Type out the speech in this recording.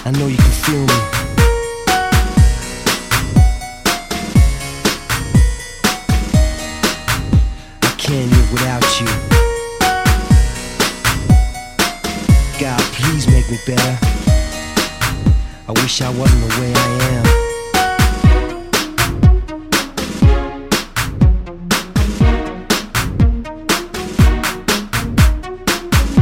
I know you can feel me. I can't live without you. God, please make me better. I wish I wasn't the way I am.